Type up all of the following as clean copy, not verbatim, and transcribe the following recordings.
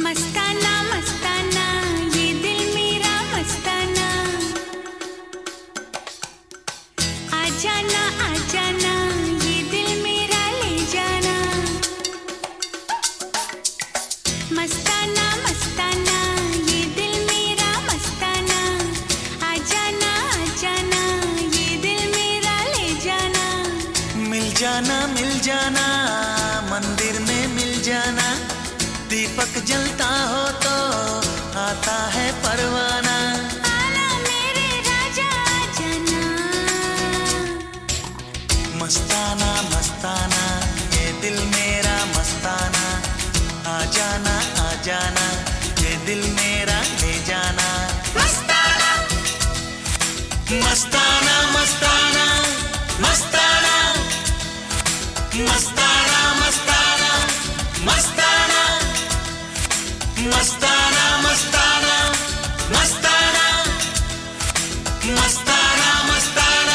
मस्ताना मस्ताना ये दिल मेरा मस्ताना, आ जाना ये दिल मेरा ले जाना। मस्ताना मस्ताना ये दिल मेरा मस्ताना, आ जाना ये दिल मेरा ले जाना। मिल जाना मंदिर में मिल जाना, दीपक जलता हो तो आता है परवाना। आना मेरे राजा आ जाना, मस्ताना मस्ताना ये दिल मेरा मस्ताना, आ जाना ये दिल मेरा ले जाना। मस्ताना मस्ताना मस्ताना मस्ताना मस्ताना मस्ताना मस्ताना मस्ताना मस्ताना मस्ताना मस्ताना मस्ताना।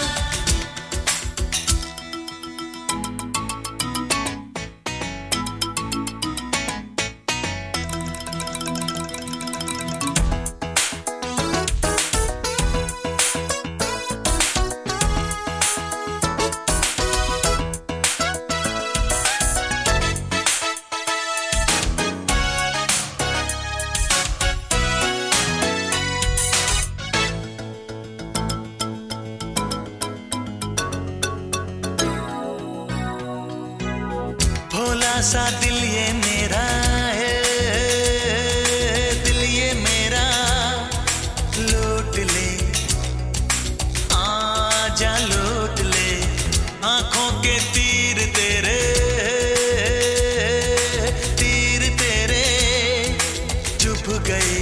भोला सा दिल ये मेरा है, दिल ये मेरा लूट ले, आजा लूट ले। आंखों के तीर तेरे चुभ गए,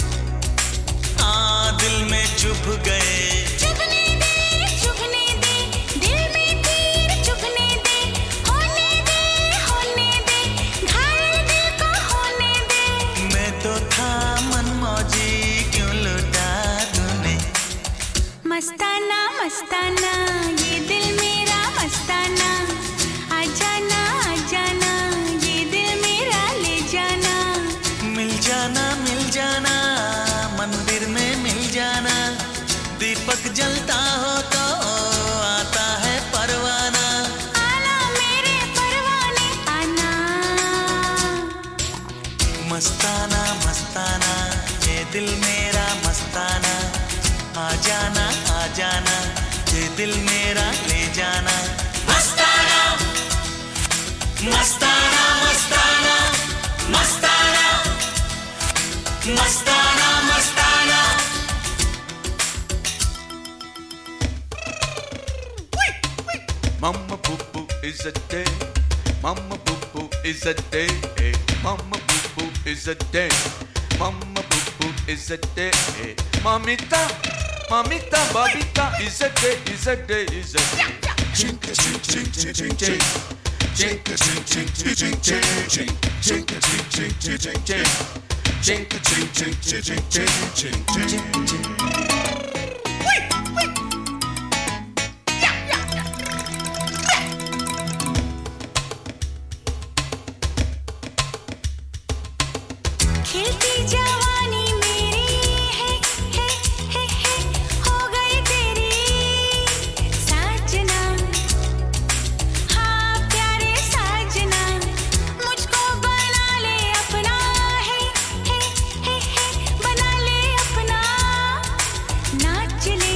दिल में चुभ गए। चुभने दे दिल में तीर चुभने दे, होने दे घायल दिल को होने दे। मैं तो था मनमौजी, क्यों लुटा तूने। मस्ताना मस्ताना ये दिल मेरा मस्ताना, आ जाना ये दिल मेरा ले जाना। मिल जाना मंदिर में मिल जाना, दीपक जलता हो तो आता है परवाना। आना मेरे परवाने आना, मस्ताना मस्ताना ये दिल मेरा मस्ताना, आ जाना ये दिल मेरा ले जाना। मस्ताना मस्ताना मस्ताना मस्ताना मस्ताना मस्ताना। Mama boo boo is a day, Mama boo boo is a day, Mama boo boo is a day, Mama boo boo is a day, Mamita, babita is a day, is a day, is a day. Chinka chink chink chink chink chink, chinka chink chink chink chink chink, chinka chink chink chink chink, chinka chink chink chink chink chink chink. खिलती जवानी मेरी है, हो गई तेरी साजना। हाँ प्यारे साजना, मुझको बना ले अपना है, बना ले अपना। नाच ले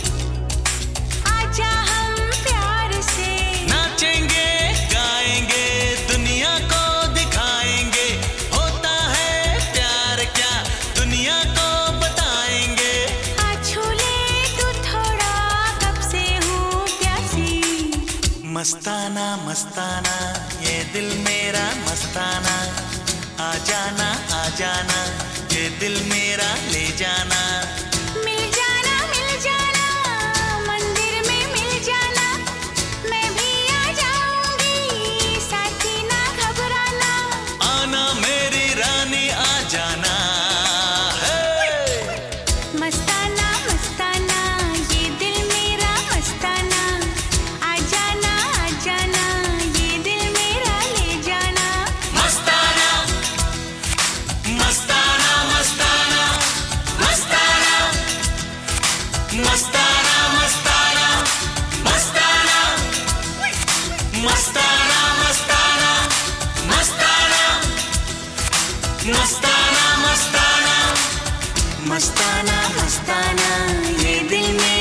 आजा हम प्यार से, नाचेंगे गाएंगे दुनिया को दिखाएंगे, होता है प्यार क्या दुनिया को बताएंगे। आ छू ले तू थोड़ा, कब से हूँ प्यासी। मस्ताना मस्ताना ये दिल मेरा मस्ताना, आ जाना ये दिल मेरा ले जाना। मिल जाना मंदिर में मिल जाना, मैं भी आ जाऊंगी साथी ना घबराना। आना मेरी रानी आ जाना। मस्ताना मस्ताना ये दिल मेरा मस्ताना, आ जाना ये दिल मेरा ले जाना। मस्ताना मस्ताना मस्ताना मस्ताना मस्ताना मस्ताना मस्ताना मस्ताना मस्ताना मस्ताना मस्ताना ये दिल में